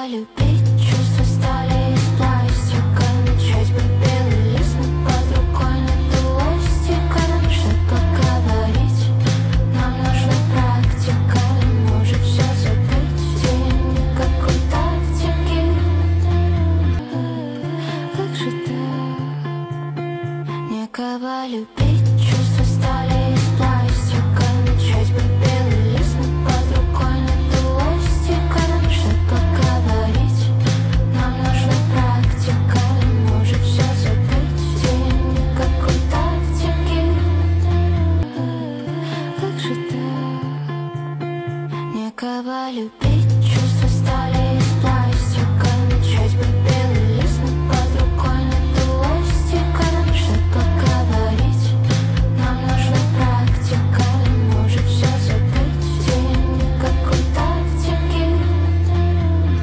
любить, чувства стали из пластика. Начать бы белый лист, но под рукой нет ластика. Что поговорить, нам нужна практика. Может все забыть, и никакой тактики. Как же так? Некого любить, чувства стали из пластика. Начать бы белый лист, но под рукой нет ластика. Что поговорить, нам нужна практика. Может все забыть, и никакой тактики. Как же так? Некого любить.